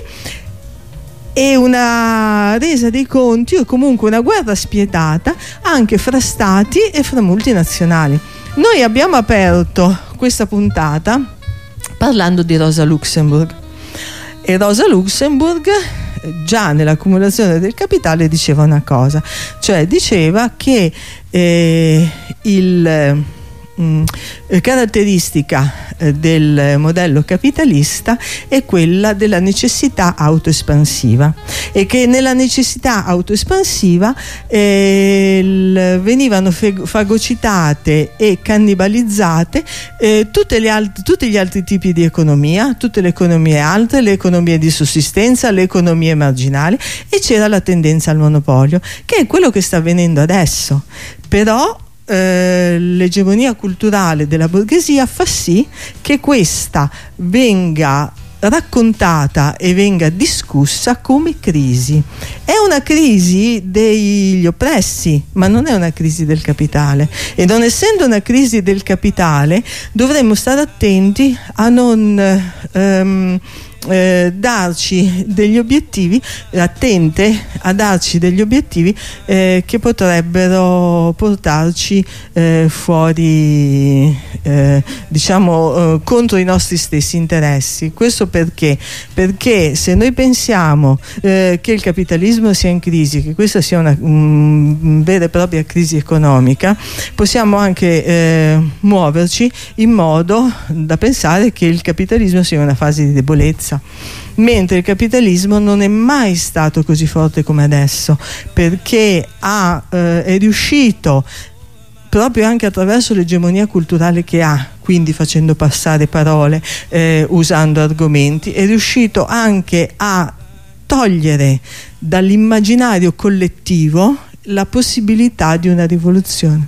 e una resa dei conti o comunque una guerra spietata anche fra stati e fra multinazionali. Noi abbiamo aperto questa puntata parlando di Rosa Luxemburg, e Rosa Luxemburg già nell'accumulazione del capitale diceva una cosa, cioè diceva che eh, il mh, caratteristica del modello capitalista è quella della necessità autoespansiva, e che nella necessità autoespansiva eh, l, venivano fagocitate e cannibalizzate eh, tutte le alt- tutti gli altri tipi di economia, tutte le economie altre, le economie di sussistenza, le economie marginali, e c'era la tendenza al monopolio, che è quello che sta avvenendo adesso. Però Eh, l'egemonia culturale della borghesia fa sì che questa venga raccontata e venga discussa come crisi. È una crisi degli oppressi, ma non è una crisi del capitale, e non essendo una crisi del capitale dovremmo stare attenti a non ehm, Eh, darci degli obiettivi, attente a darci degli obiettivi eh, che potrebbero portarci eh, fuori eh, diciamo eh, contro i nostri stessi interessi. Questo perché? Perché se noi pensiamo eh, che il capitalismo sia in crisi, che questa sia una um, vera e propria crisi economica, possiamo anche eh, muoverci in modo da pensare che il capitalismo sia in una fase di debolezza, mentre il capitalismo non è mai stato così forte come adesso, perché ha, eh, è riuscito, proprio anche attraverso l'egemonia culturale che ha, quindi facendo passare parole, eh, usando argomenti, è riuscito anche a togliere dall'immaginario collettivo la possibilità di una rivoluzione.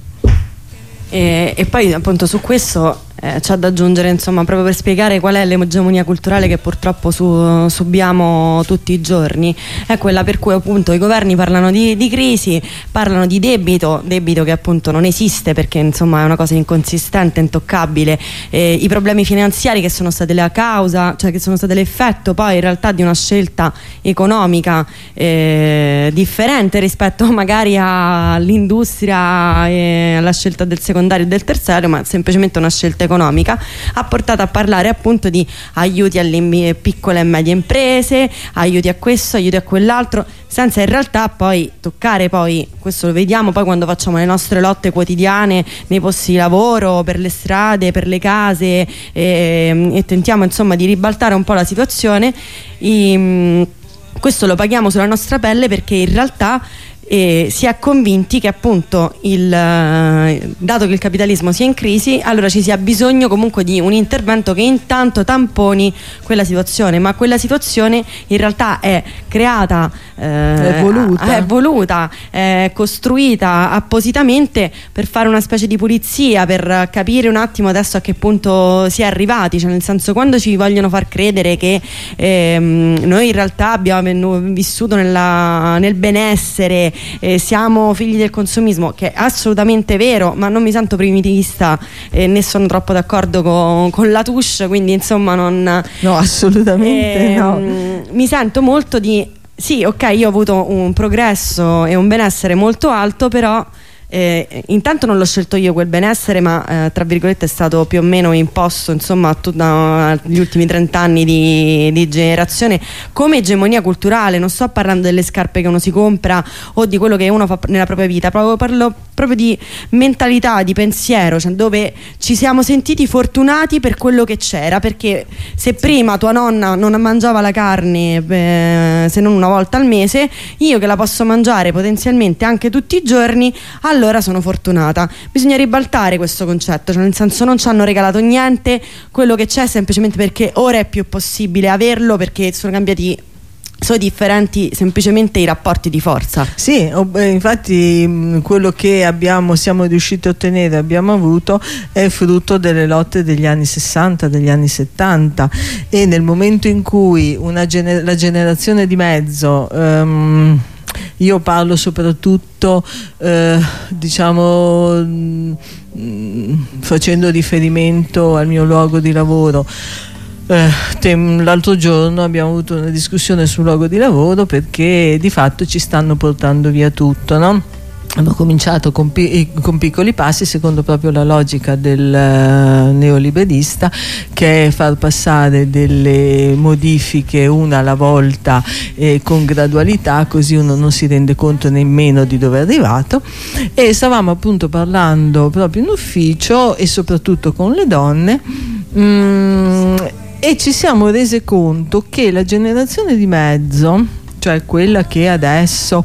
E, e poi appunto su questo eh, c'è da aggiungere, insomma, proprio per spiegare qual è l'egemonia culturale che purtroppo su, subiamo tutti i giorni, è quella per cui appunto i governi parlano di, di crisi, parlano di debito, debito che appunto non esiste perché insomma è una cosa inconsistente, intoccabile, eh, i problemi finanziari che sono stati la causa, cioè che sono stati l'effetto poi in realtà di una scelta economica eh, differente rispetto magari all'industria e alla scelta del secondario e del terziario, ma semplicemente una scelta economica, ha portato a parlare appunto di aiuti alle piccole e medie imprese, aiuti a questo, aiuti a quell'altro, senza in realtà poi toccare, poi questo lo vediamo poi quando facciamo le nostre lotte quotidiane nei posti di lavoro, per le strade, per le case, e, e tentiamo insomma di ribaltare un po' la situazione. I, questo lo paghiamo sulla nostra pelle perché in realtà e si è convinti che appunto il, dato che il capitalismo sia in crisi, allora ci sia bisogno comunque di un intervento che intanto tamponi quella situazione, ma quella situazione in realtà è creata, eh,
è voluta,
è, voluta è costruita appositamente per fare una specie di pulizia, per capire un attimo adesso a che punto si è arrivati, cioè nel senso, quando ci vogliono far credere che ehm, noi in realtà abbiamo vissuto nella, nel benessere, Eh, siamo figli del consumismo, che è assolutamente vero, ma non mi sento primitivista eh, né sono troppo d'accordo con, con la Touche, quindi insomma non
no, assolutamente
eh,
no.
Mi sento molto di sì, ok, io ho avuto un progresso e un benessere molto alto, però Eh, intanto non l'ho scelto io quel benessere, ma eh, tra virgolette è stato più o meno imposto insomma negli ultimi trent'anni di, di generazione come egemonia culturale. Non sto parlando delle scarpe che uno si compra o di quello che uno fa nella propria vita, proprio parlo proprio di mentalità, di pensiero, cioè dove ci siamo sentiti fortunati per quello che c'era, perché se prima tua nonna non mangiava la carne eh, se non una volta al mese, io che la posso mangiare potenzialmente anche tutti i giorni, allora sono fortunata. Bisogna ribaltare questo concetto, cioè nel senso, non ci hanno regalato niente, quello che c'è semplicemente perché ora è più possibile averlo, perché sono cambiati, sono differenti semplicemente i rapporti di forza.
Sì, infatti mh, quello che abbiamo, siamo riusciti a ottenere, abbiamo avuto, è frutto delle lotte degli anni sessanta, degli anni settanta, e nel momento in cui una gener- la generazione di mezzo, um, io parlo soprattutto eh, diciamo mh, facendo riferimento al mio luogo di lavoro, Eh, l'altro giorno abbiamo avuto una discussione sul luogo di lavoro perché di fatto ci stanno portando via tutto, no? Abbiamo cominciato con, pi- con piccoli passi, secondo proprio la logica del uh, neoliberista, che è far passare delle modifiche una alla volta eh, con gradualità, così uno non si rende conto nemmeno di dove è arrivato. E stavamo appunto parlando proprio in ufficio e soprattutto con le donne, mm, e ci siamo rese conto che la generazione di mezzo, cioè quella che adesso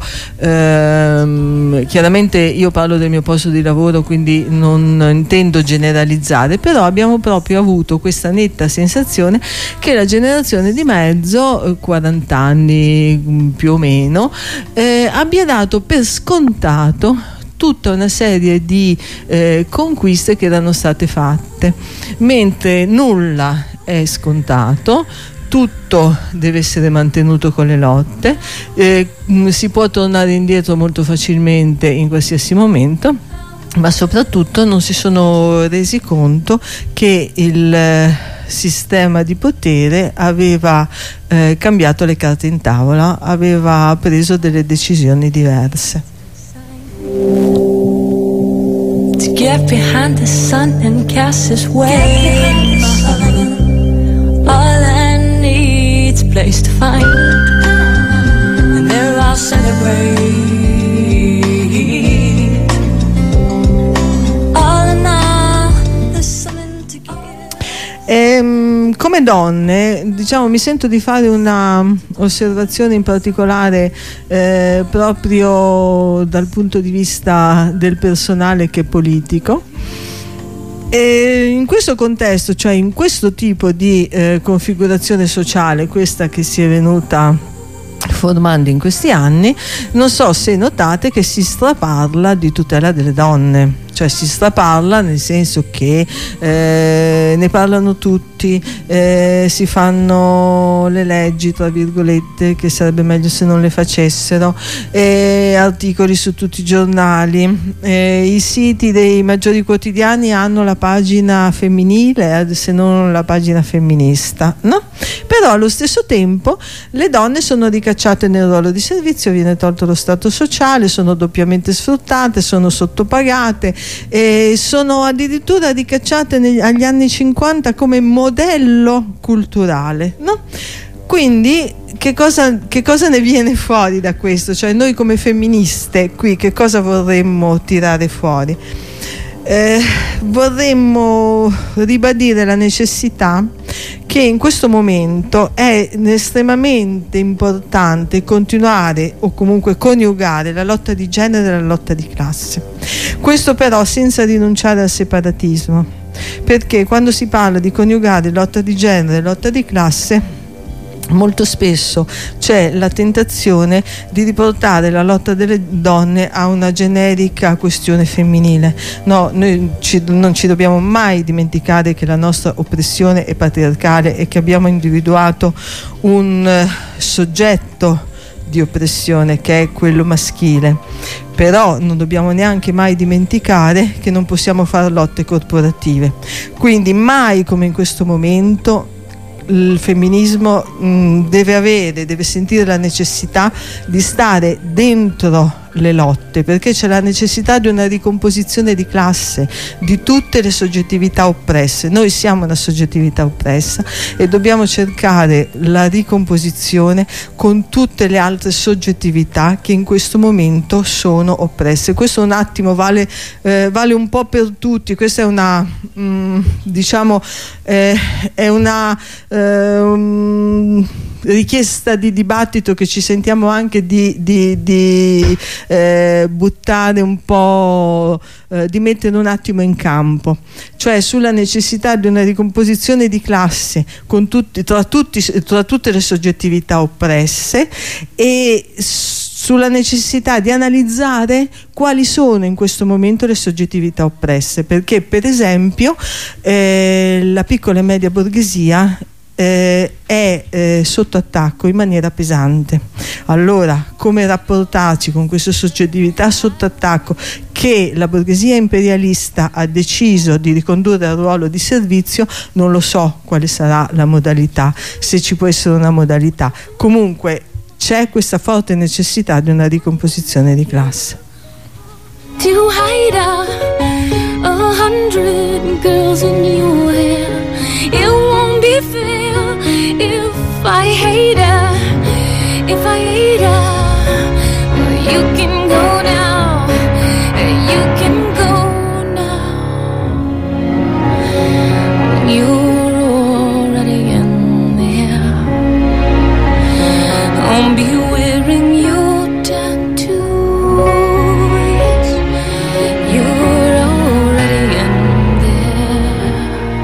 ehm, chiaramente io parlo del mio posto di lavoro, quindi non intendo generalizzare, però abbiamo proprio avuto questa netta sensazione che la generazione di mezzo, quaranta anni più o meno, eh, abbia dato per scontato tutta una serie di eh, conquiste che erano state fatte, mentre nulla è scontato, tutto deve essere mantenuto con le lotte, eh, si può tornare indietro molto facilmente in qualsiasi momento, ma soprattutto non si sono resi conto che il eh, sistema di potere aveva eh, cambiato le carte in tavola, aveva preso delle decisioni diverse.
Together
Get behind the sun and cast his way. All I need's a place to find, and there I'll celebrate. All in all, there's something to give.
Ehm, come donne, diciamo, mi sento di fare una osservazione in particolare eh, proprio dal punto di vista del personale che politico. E in questo contesto, cioè in questo tipo di eh, configurazione sociale, questa che si è venuta formando in questi anni, non so se notate che si straparla di tutela delle donne, cioè si straparla nel senso che eh, ne parlano tutti, eh, si fanno le leggi tra virgolette che sarebbe meglio se non le facessero, eh, articoli su tutti i giornali, eh, i siti dei maggiori quotidiani hanno la pagina femminile se non la pagina femminista, no? Però allo stesso tempo le donne sono ricacciate nel ruolo di servizio, viene tolto lo stato sociale, sono doppiamente sfruttate, sono sottopagate e sono addirittura ricacciate negli, agli anni cinquanta come modello culturale, no? Quindi che cosa, che cosa ne viene fuori da questo? Cioè noi come femministe qui che cosa vorremmo tirare fuori? Eh, vorremmo ribadire la necessità che in questo momento è estremamente importante continuare o comunque coniugare la lotta di genere e la lotta di classe. Questo però senza rinunciare al separatismo, perché quando si parla di coniugare lotta di genere e lotta di classe molto spesso c'è la tentazione di riportare la lotta delle donne a una generica questione femminile. No, noi ci, non ci dobbiamo mai dimenticare che la nostra oppressione è patriarcale e che abbiamo individuato un uh, soggetto di oppressione che è quello maschile. Però non dobbiamo neanche mai dimenticare che non possiamo fare lotte corporative. Quindi mai come in questo momento il femminismo mh, deve avere, deve sentire la necessità di stare dentro le lotte, perché c'è la necessità di una ricomposizione di classe di tutte le soggettività oppresse. Noi siamo una soggettività oppressa e dobbiamo cercare la ricomposizione con tutte le altre soggettività che in questo momento sono oppresse. Questo un attimo vale, eh, vale un po' per tutti. Questa è una mh, diciamo eh, è una eh, um, richiesta di dibattito che ci sentiamo anche di, di, di eh, buttare un po', eh, di mettere un attimo in campo, cioè sulla necessità di una ricomposizione di classe con tutti, tra, tutti, tra tutte le soggettività oppresse e sulla necessità di analizzare quali sono in questo momento le soggettività oppresse, perché per esempio eh, la piccola e media borghesia Eh, è eh, sotto attacco in maniera pesante. Allora, come rapportarci con queste soggettività sotto attacco che la borghesia imperialista ha deciso di ricondurre al ruolo di servizio? Non lo so quale sarà la modalità, se ci può essere una modalità. Comunque c'è questa forte necessità di una ricomposizione di classe.
To hide a, a hundred girls in your hair, it won't be fair. If I hate her, if I hate her, you can go now, you can go now. You're already in there. I'll be wearing your tattoos. You're already in there.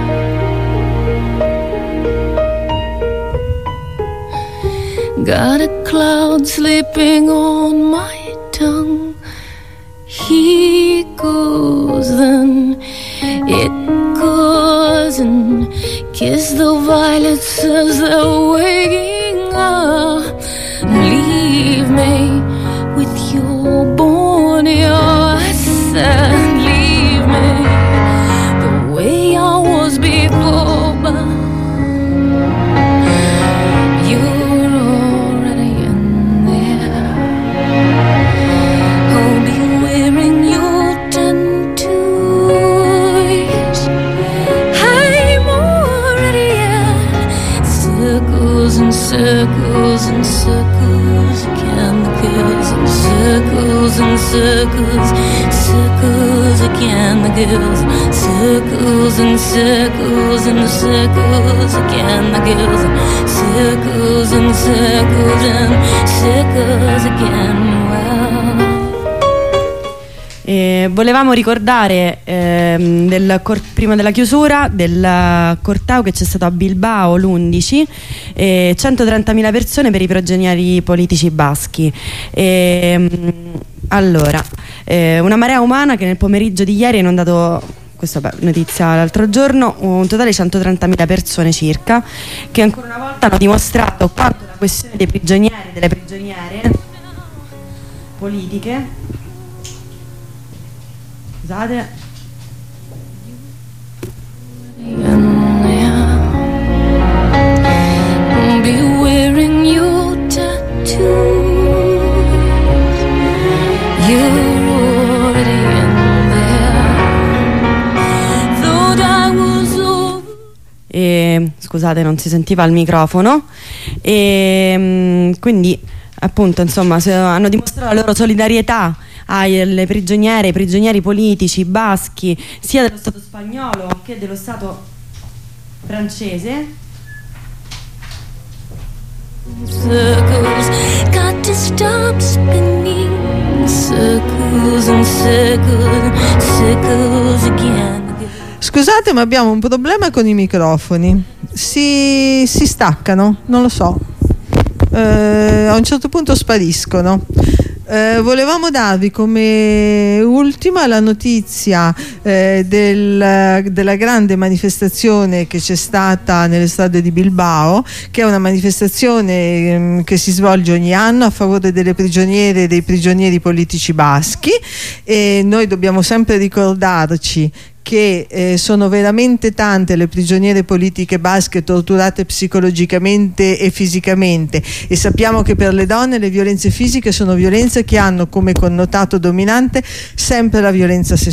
Got a cloud slipping on my tongue. He goes, then it goes, and kiss the violets as they're waking up. Leave me with your bonny eyes. Leave me the way I was before, but you're already in there. I'll be wearing your tattoos.
circles and circles again, the girls in circles and circles, circles again, the girls, circles and circles and circles again, the girls, circles and circles and circles again. Well,
E volevamo ricordare ehm, del cor- prima della chiusura del corteo che c'è stato a Bilbao l'undici, eh, centotrentamila persone per i prigionieri politici baschi. E, allora, eh, una marea umana che nel pomeriggio di ieri ha inondato, questa beh, notizia l'altro giorno, un totale di centotrentamila persone circa, che ancora una volta hanno dimostrato quanto la questione dei prigionieri e delle prigioniere politiche, scusate,
be wearing your tattoos. You're already in there. Thought I was over.
e, scusate, non si sentiva il microfono, e mm, quindi appunto insomma se- hanno dimostrato la loro solidarietà alle prigioniere, ai prigionieri politici baschi, sia dello Stato spagnolo che dello Stato francese.
Circles, got to stop spinning. Circles and circles, circles again.
Scusate, ma abbiamo un problema con i microfoni. Si, si staccano, non lo so. Eh, a un certo punto spariscono. Eh, volevamo darvi come ultima la notizia eh, del, della grande manifestazione che c'è stata nelle strade di Bilbao, che è una manifestazione ehm, che si svolge ogni anno a favore delle prigioniere e dei prigionieri politici baschi, e noi dobbiamo sempre ricordarci che eh, sono veramente tante le prigioniere politiche basche torturate psicologicamente e fisicamente, e sappiamo che per le donne le violenze fisiche sono violenze che hanno come connotato dominante sempre la violenza sessuale.